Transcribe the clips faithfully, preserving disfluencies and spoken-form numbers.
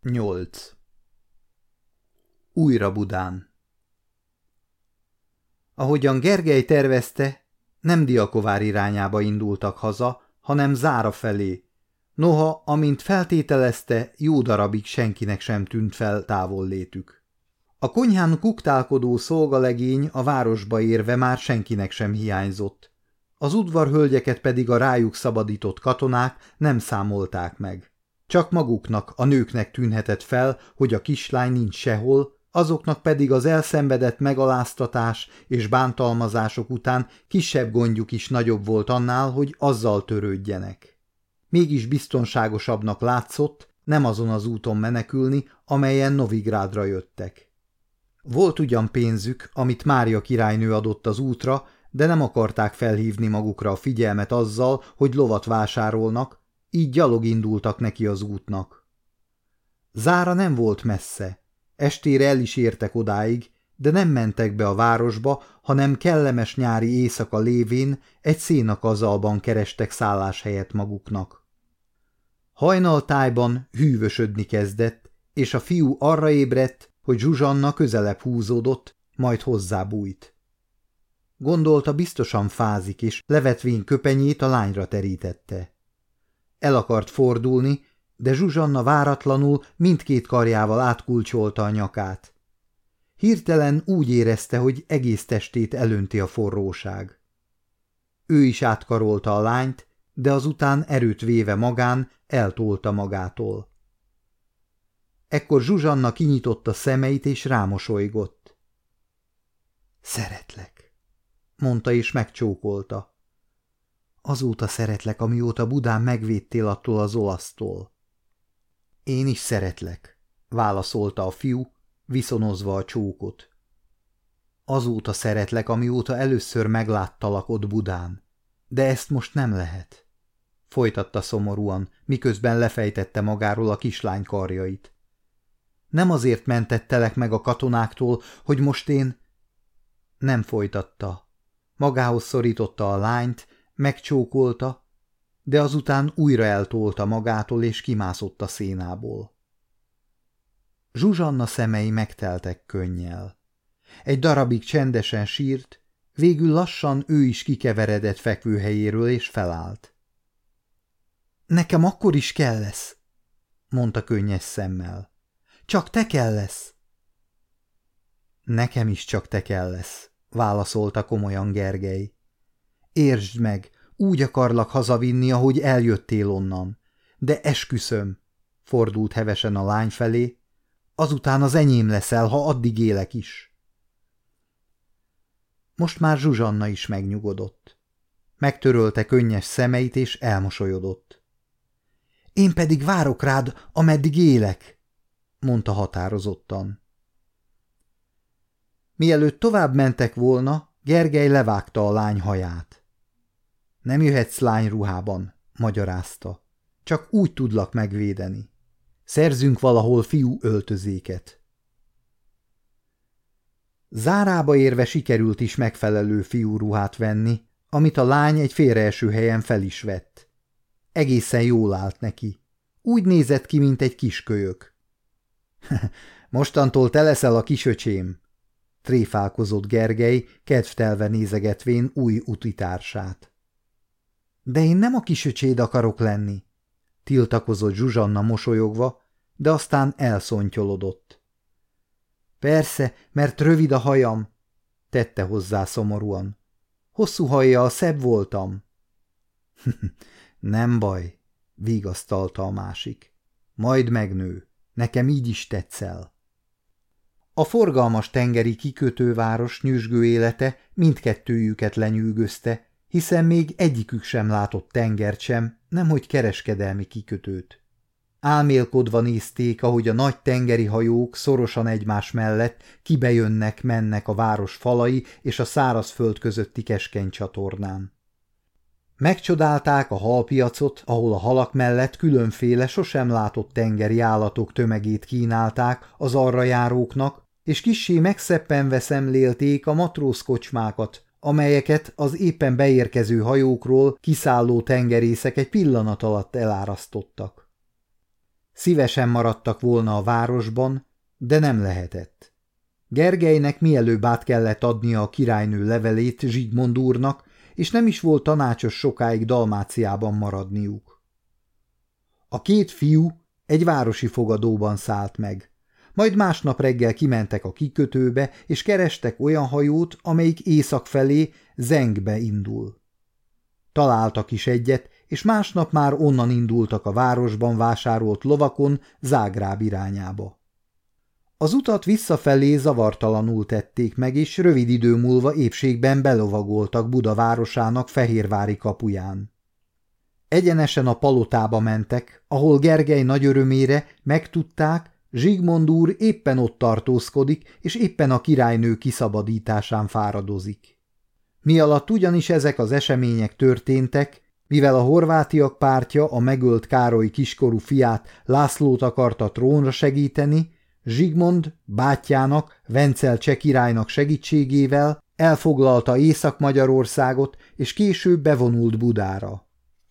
nyolc. Újra Budán. Ahogyan Gergely tervezte, nem Diakovár irányába indultak haza, hanem Zára felé. Noha, amint feltételezte, jó darabig senkinek sem tűnt fel távollétük. A konyhán kuktálkodó szolgalegény a városba érve már senkinek sem hiányzott. Az udvarhölgyeket pedig a rájuk szabadított katonák nem számolták meg. Csak maguknak, a nőknek tűnhetett fel, hogy a kislány nincs sehol, azoknak pedig az elszenvedett megaláztatás és bántalmazások után kisebb gondjuk is nagyobb volt annál, hogy azzal törődjenek. Mégis biztonságosabbnak látszott nem azon az úton menekülni, amelyen Novigrádra jöttek. Volt ugyan pénzük, amit Mária királynő adott az útra, de nem akarták felhívni magukra a figyelmet azzal, hogy lovat vásárolnak, így gyalog indultak neki az útnak. Zára nem volt messze. Estére el is értek odáig, de nem mentek be a városba, hanem kellemes nyári éjszaka lévén egy szénakazalban kerestek szálláshelyet maguknak. Hajnaltájban hűvösödni kezdett, és a fiú arra ébredt, hogy Zsuzsanna közelebb húzódott, majd hozzábújt. Gondolta, biztosan fázik, és levetvén köpenyét a lányra terítette. El akart fordulni, de Zsuzsanna váratlanul mindkét karjával átkulcsolta a nyakát. Hirtelen úgy érezte, hogy egész testét elönti a forróság. Ő is átkarolta a lányt, de azután erőt véve magán eltolta magától. Ekkor Zsuzsanna kinyitotta szemeit és rámosolygott. Szeretlek, mondta és megcsókolta. Azóta szeretlek, amióta Budán megvédtél attól az olasztól. Én is szeretlek, válaszolta a fiú, viszonozva a csókot. Azóta szeretlek, amióta először megláttalak ott Budán, de ezt most nem lehet, folytatta szomorúan, miközben lefejtette magáról a kislány karjait. Nem azért mentettelek meg a katonáktól, hogy most én... Nem folytatta. Magához szorította a lányt, megcsókolta, de azután újra eltolta magától és kimászott a szénából. Zsuzsanna szemei megteltek könnyel. Egy darabig csendesen sírt, végül lassan ő is kikeveredett fekvőhelyéről és felállt. Nekem akkor is kell lesz, mondta könnyes szemmel. Csak te kell lesz. Nekem is csak te kell lesz, válaszolta komolyan Gergely. Értsd meg, úgy akarlak hazavinni, ahogy eljöttél onnan. De esküszöm, fordult hevesen a lány felé, azután az enyém leszel, ha addig élek is. Most már Zsuzsanna is megnyugodott. Megtörölte könnyes szemeit és elmosolyodott. Én pedig várok rád, ameddig élek, mondta határozottan. Mielőtt tovább mentek volna, Gergely levágta a lány haját. Nem jöhetsz lányruhában, magyarázta. Csak úgy tudlak megvédeni. Szerzünk valahol fiú öltözéket. Zárába érve sikerült is megfelelő fiú ruhát venni, amit a lány egy félreeső helyen fel is vett. Egészen jól állt neki. Úgy nézett ki, mint egy kiskölyök. Mostantól te leszel a kisöcsém, tréfálkozott Gergely, kedvtelve nézegetvén új utitársát. De én nem a kisöcséd akarok lenni, tiltakozott Zsuzsanna mosolyogva, de aztán elszontyolodott. Persze, mert rövid a hajam, tette hozzá szomorúan. Hosszú hajjal szebb voltam. Nem baj, vigasztalta a másik. Majd megnő, nekem így is tetszel. A forgalmas tengeri kikötőváros nyüzsgő élete mindkettőjüket lenyűgözte, hiszen még egyikük sem látott tengert sem, nemhogy kereskedelmi kikötőt. Álmélkodva nézték, ahogy a nagy tengeri hajók szorosan egymás mellett kibejönnek, mennek a város falai és a szárazföld közötti keskeny csatornán. Megcsodálták a halpiacot, ahol a halak mellett különféle sosem látott tengeri állatok tömegét kínálták az arra járóknak, és kissé megszeppenve szemlélték a matrózkocsmákat, amelyeket az éppen beérkező hajókról kiszálló tengerészek egy pillanat alatt elárasztottak. Szívesen maradtak volna a városban, de nem lehetett. Gergelynek mielőbb át kellett adnia a királynő levelét Zsigmond úrnak, és nem is volt tanácsos sokáig Dalmáciában maradniuk. A két fiú egy városi fogadóban szállt meg. Majd másnap reggel kimentek a kikötőbe, és kerestek olyan hajót, amelyik észak felé Zengbe indul. Találtak is egyet, és másnap már onnan indultak a városban vásárolt lovakon Zágráb irányába. Az utat visszafelé zavartalanul tették meg, és rövid idő múlva épségben belovagoltak Buda városának Fehérvári kapuján. Egyenesen a palotába mentek, ahol Gergely nagy örömére megtudták, Zsigmond úr éppen ott tartózkodik, és éppen a királynő kiszabadításán fáradozik. Mi alatt ugyanis ezek az események történtek, mivel a horvátiak pártja a megölt Károly kiskorú fiát, Lászlót akarta trónra segíteni, Zsigmond bátyjának, Vencel cseh királynak segítségével elfoglalta Észak-Magyarországot, és később bevonult Budára.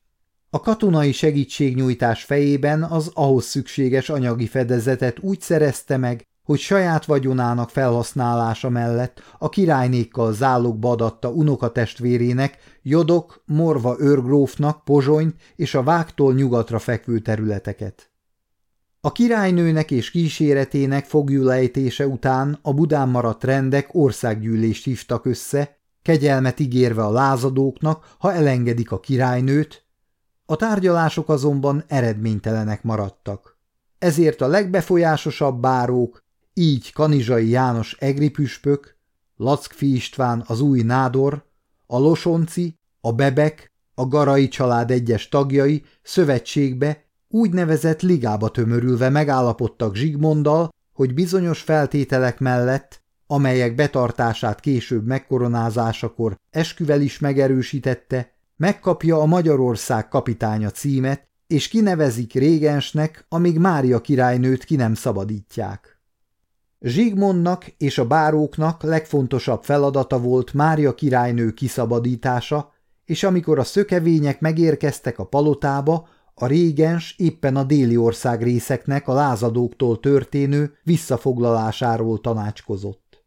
A katonai segítségnyújtás fejében az ahhoz szükséges anyagi fedezetet úgy szerezte meg, hogy saját vagyonának felhasználása mellett a királynékkal zálogba adatta unokatestvérének, Jodok Morva őrgrófnak Pozsonyt és a Vágtól nyugatra fekvő területeket. A királynőnek és kíséretének foglyulejtése után a Budán maradt rendek országgyűlést hívtak össze, kegyelmet ígérve a lázadóknak, ha elengedik a királynőt. A tárgyalások azonban eredménytelenek maradtak. Ezért a legbefolyásosabb bárók, így Kanizsai János egri püspök, Lackfi István az új nádor, a Losonci, a Bebek, a Garai család egyes tagjai szövetségbe, úgynevezett ligába tömörülve megállapodtak Zsigmonddal, hogy bizonyos feltételek mellett, amelyek betartását később megkoronázásakor esküvel is megerősítette, megkapja a Magyarország kapitánya címet, és kinevezik régensnek, amíg Mária királynőt ki nem szabadítják. Zsigmondnak és a báróknak legfontosabb feladata volt Mária királynő kiszabadítása, és amikor a szökevények megérkeztek a palotába, a régens éppen a déli ország részeknek a lázadóktól történő visszafoglalásáról tanácskozott.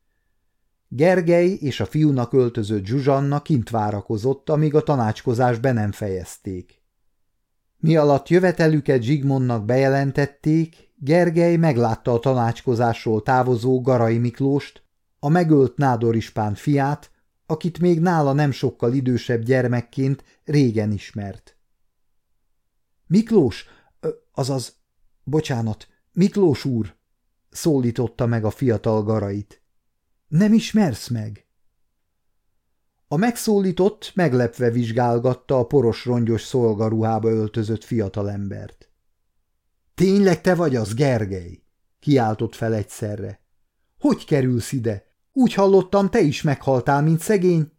Gergely és a fiúnak öltözött Zsuzsanna kint várakozott, amíg a tanácskozást be nem fejezték. Mi alatt jövetelüket Zsigmondnak bejelentették, Gergely meglátta a tanácskozásról távozó Garai Miklóst, a megölt Nádor ispán fiát, akit még nála nem sokkal idősebb gyermekként régen ismert. Miklós, azaz, bocsánat, Miklós úr, szólította meg a fiatal Garait. Nem ismersz meg? A megszólított meglepve vizsgálgatta a poros rongyos szolgaruhába öltözött fiatalembert. Tényleg te vagy az, Gergely? Kiáltott fel egyszerre. Hogy kerülsz ide? Úgy hallottam, te is meghaltál, mint szegény.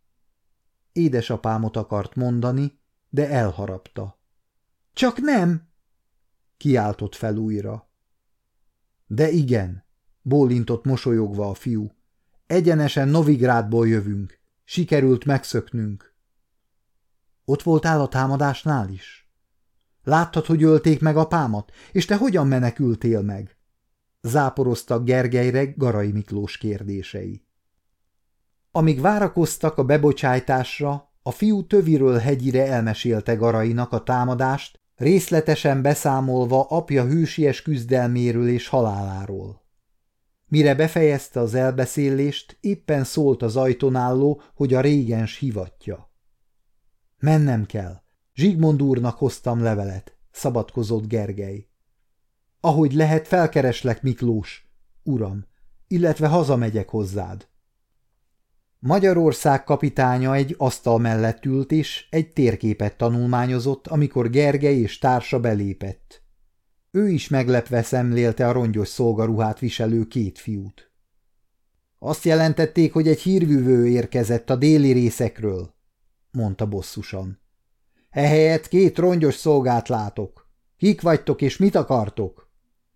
Édesapámot akart mondani, de elharapta. Csak nem! Kiáltott fel újra. De igen, bólintott mosolyogva a fiú. Egyenesen Novigrádból jövünk. Sikerült megszöknünk. Ott voltál a támadásnál is? Láttad, hogy ölték meg apámat, és te hogyan menekültél meg? Záporoztak Gergelyre Garai Miklós kérdései. Amíg várakoztak a bebocsájtásra, a fiú töviről hegyire elmesélte Garainak a támadást, részletesen beszámolva apja hősies küzdelméről és haláláról. Mire befejezte az elbeszélést, éppen szólt az ajtón álló, hogy a régens hivatja. Mennem kell. Zsigmond úrnak hoztam levelet, szabadkozott Gergely. Ahogy lehet, felkereslek, Miklós, uram, illetve hazamegyek hozzád. Magyarország kapitánya egy asztal mellett ült, és egy térképet tanulmányozott, amikor Gergely és társa belépett. Ő is meglepve szemlélte a rongyos szolgaruhát viselő két fiút. Azt jelentették, hogy egy hírvívő érkezett a déli részekről, mondta bosszusan. Ehelyett két rongyos szolgát látok. Kik vagytok és mit akartok?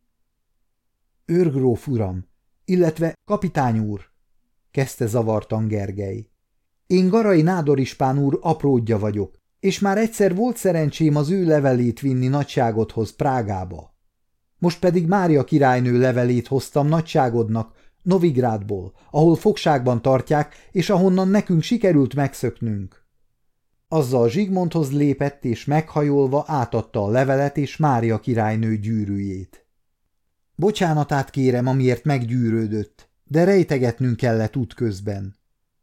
Őrgróf uram, illetve kapitány úr, kezdte zavartan Gergely. Én Garai Nádor ispán úr apródja vagyok. és már egyszer volt szerencsém az ő levelét vinni nagyságodhoz Prágába. Most pedig Mária királynő levelét hoztam nagyságodnak Novigrádból, ahol fogságban tartják, és ahonnan nekünk sikerült megszöknünk. Azzal Zsigmondhoz lépett, és meghajolva átadta a levelet és Mária királynő gyűrűjét. Bocsánatát kérem, amiért meggyűrődött, de rejtegetnünk kellett útközben.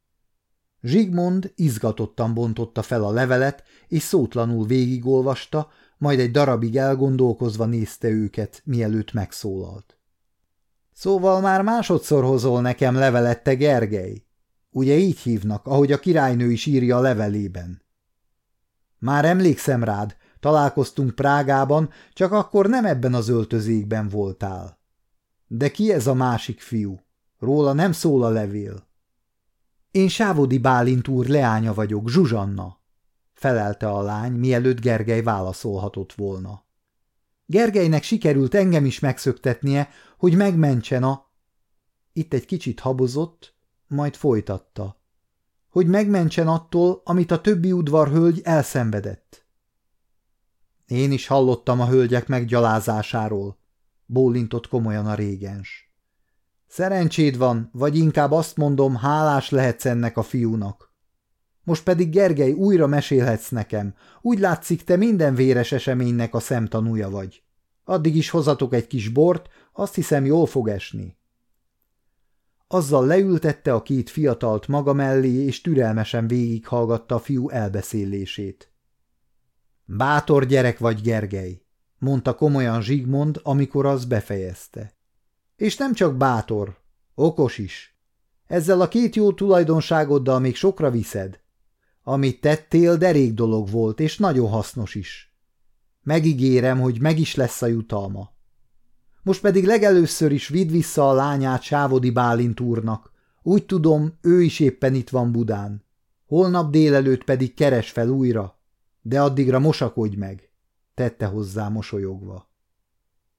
Zsigmond izgatottan bontotta fel a levelet, és szótlanul végigolvasta, majd egy darabig elgondolkozva nézte őket, mielőtt megszólalt. Szóval már másodszor hozol nekem levelet, te Gergely? Ugye így hívnak, ahogy a királynő is írja a levelében. Már emlékszem rád, találkoztunk Prágában, csak akkor nem ebben az öltözékben voltál. De ki ez a másik fiú? Róla nem szól a levél. Én Sávodi Bálint úr leánya vagyok, Zsuzsanna, felelte a lány, mielőtt Gergely válaszolhatott volna. Gergelynek sikerült engem is megszöktetnie, hogy megmentsen a... Itt egy kicsit habozott, majd folytatta. Hogy megmentsen attól, amit a többi udvarhölgy elszenvedett. Én is hallottam a hölgyek meggyalázásáról, bólintott komolyan a régens. Szerencséd van, vagy inkább azt mondom, hálás lehetsz ennek a fiúnak. Most pedig, Gergely, újra mesélhetsz nekem. Úgy látszik, te minden véres eseménynek a szemtanúja vagy. Addig is hozatok egy kis bort, azt hiszem, jól fog esni. Azzal leültette a két fiatalt maga mellé, és türelmesen végighallgatta a fiú elbeszélését. Bátor gyerek vagy, Gergely, mondta komolyan Zsigmond, amikor az befejezte. És nem csak bátor, okos is. Ezzel a két jó tulajdonságoddal még sokra viszed. Amit tettél, derék dolog volt, és nagyon hasznos is. Megígérem, hogy meg is lesz a jutalma. Most pedig legelőször is vidd vissza a lányát Sávodi Bálint úrnak. Úgy tudom, ő is éppen itt van Budán. Holnap délelőtt pedig keres fel újra, de addigra mosakodj meg, tette hozzá mosolyogva.